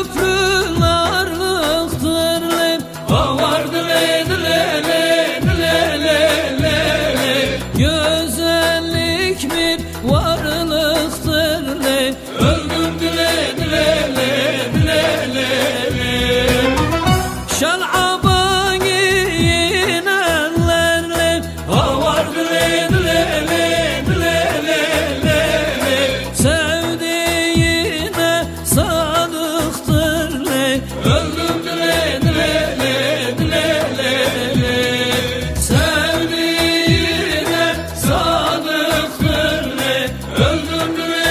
köprülerliktir le. Vardı le le le. Güzellik bir varlıktır le. Öldürdü le le. Şalaba giyinenlerle vardı le. Sevdiğine sadıktır le. Öldürdü le. Sevdiğine sadıktır le. Öldürdü le.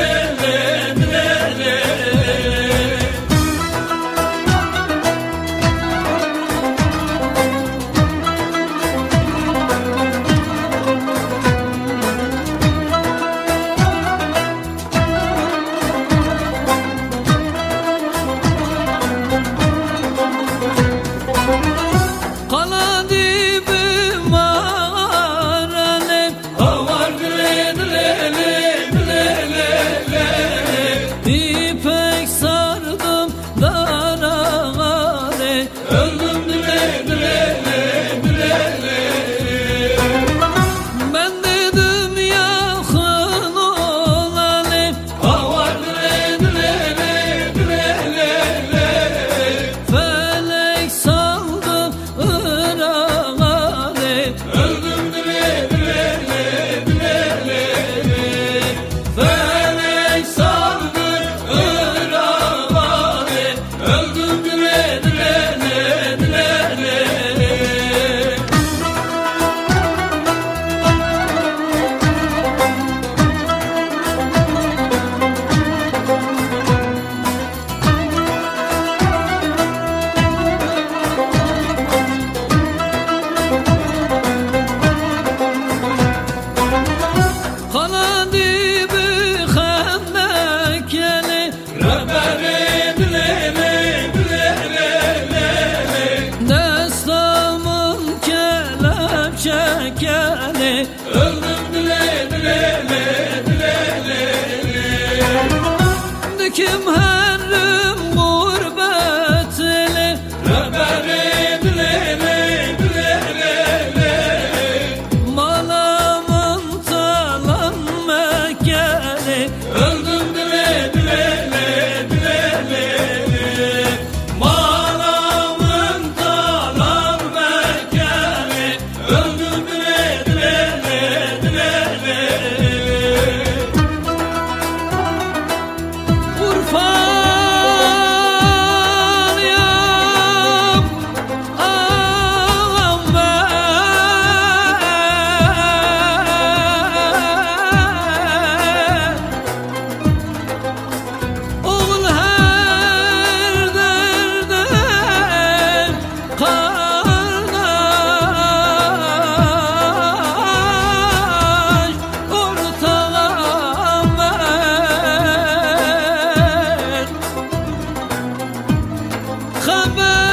İpek sardım dara le. Öldüm ben dedim yakın olalım. Vardı le. Felek saldı Irak'a le. Öldüm felek saldı çekeni. Öldüm dikim herrim gurbetli. Malamın talan Mekkeli. Öldüm malamın talan Mekkeli. Öldüm Urfa'yım ağam ben. Oğul her derde kardeş, ortağım ben. Haber